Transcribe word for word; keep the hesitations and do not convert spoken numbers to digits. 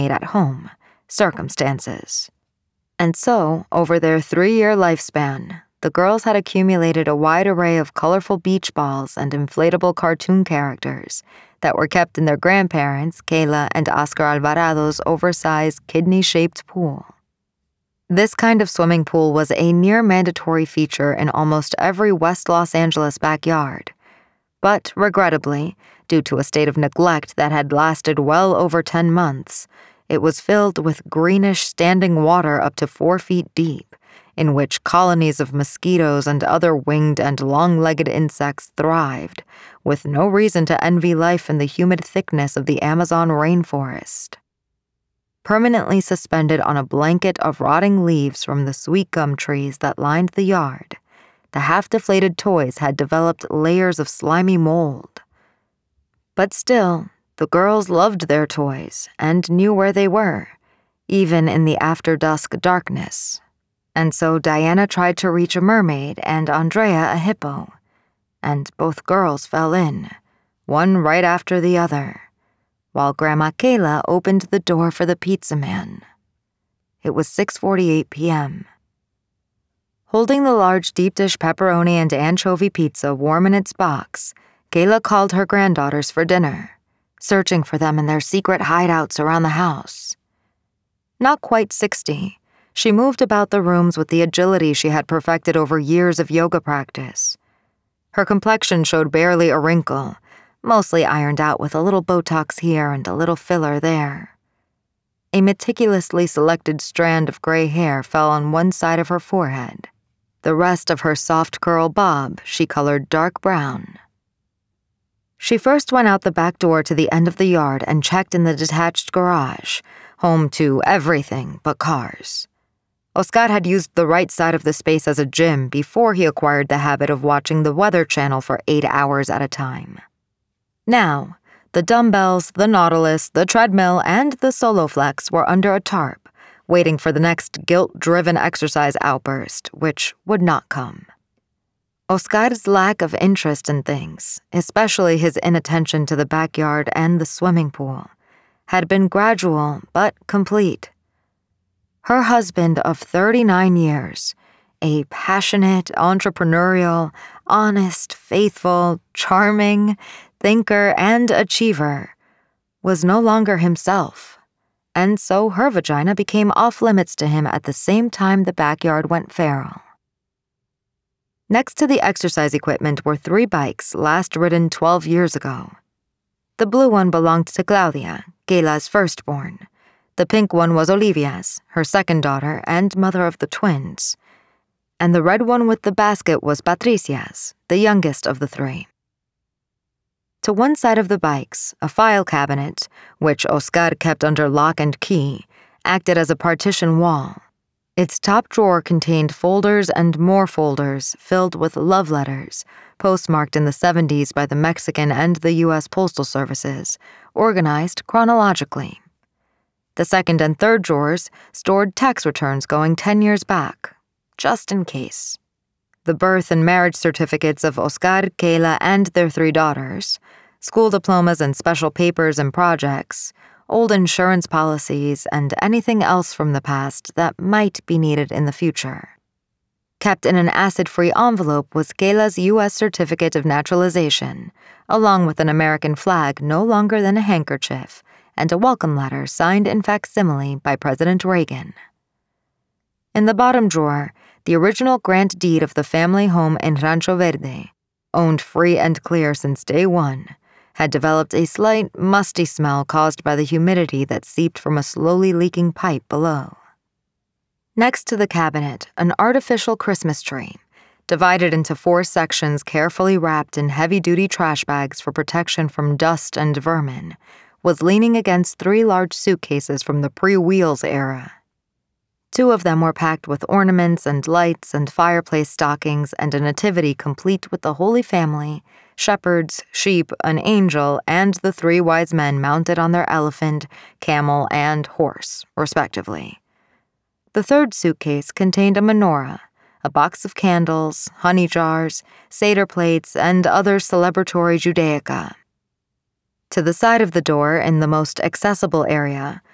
at home, circumstances. And so, over their three-year lifespan, the girls had accumulated a wide array of colorful beach balls and inflatable cartoon characters that were kept in their grandparents, Kayla and Oscar Alvarado's oversized kidney-shaped pool. This kind of swimming pool was a near-mandatory feature in almost every West Los Angeles backyard. But, regrettably, due to a state of neglect that had lasted well over ten months, it was filled with greenish standing water up to four feet deep, in which colonies of mosquitoes and other winged and long-legged insects thrived, with no reason to envy life in the humid thickness of the Amazon rainforest. Permanently suspended on a blanket of rotting leaves from the sweet gum trees that lined the yard, the half-deflated toys had developed layers of slimy mold. But still, the girls loved their toys and knew where they were, even in the after-dusk darkness. And so Diana tried to reach a mermaid and Andrea a hippo, and both girls fell in, one right after the other, while Grandma Kayla opened the door for the pizza man. It was six forty-eight p.m. Holding the large deep-dish pepperoni and anchovy pizza warm in its box, Kayla called her granddaughters for dinner, searching for them in their secret hideouts around the house. Not quite sixty, she moved about the rooms with the agility she had perfected over years of yoga practice. Her complexion showed barely a wrinkle, mostly ironed out with a little Botox here and a little filler there. A meticulously selected strand of gray hair fell on one side of her forehead. The rest of her soft curl bob she colored dark brown. She first went out the back door to the end of the yard and checked in the detached garage, home to everything but cars. Oscar had used the right side of the space as a gym before he acquired the habit of watching the Weather Channel for eight hours at a time. Now, the dumbbells, the Nautilus, the treadmill, and the Soloflex were under a tarp, waiting for the next guilt-driven exercise outburst, which would not come. Oscar's lack of interest in things, especially his inattention to the backyard and the swimming pool, had been gradual but complete. Her husband of thirty-nine years, a passionate, entrepreneurial, honest, faithful, charming, thinker, and achiever, was no longer himself, and so her vagina became off-limits to him at the same time the backyard went feral. Next to the exercise equipment were three bikes last ridden twelve years ago. The blue one belonged to Claudia, Kayla's firstborn. The pink one was Olivia's, her second daughter and mother of the twins. And the red one with the basket was Patricia's, the youngest of the three. To one side of the bikes, a file cabinet, which Oscar kept under lock and key, acted as a partition wall. Its top drawer contained folders and more folders filled with love letters, postmarked in the seventies by the Mexican and the U S Postal Services, organized chronologically. The second and third drawers stored tax returns going ten years back, just in case. The birth and marriage certificates of Oscar, Kayla, and their three daughters, school diplomas and special papers and projects, old insurance policies, and anything else from the past that might be needed in the future. Kept in an acid-free envelope was Kayla's U S certificate of naturalization, along with an American flag no longer than a handkerchief, and a welcome letter signed in facsimile by President Reagan. In the bottom drawer, the original grant deed of the family home in Rancho Verde, owned free and clear since day one, had developed a slight, musty smell caused by the humidity that seeped from a slowly leaking pipe below. Next to the cabinet, an artificial Christmas tree, divided into four sections carefully wrapped in heavy-duty trash bags for protection from dust and vermin, was leaning against three large suitcases from the pre-wheels era. Two of them were packed with ornaments and lights and fireplace stockings and a nativity complete with the Holy Family, shepherds, sheep, an angel, and the three wise men mounted on their elephant, camel, and horse, respectively. The third suitcase contained a menorah, a box of candles, honey jars, Seder plates, and other celebratory Judaica. To the side of the door, in the most accessible area,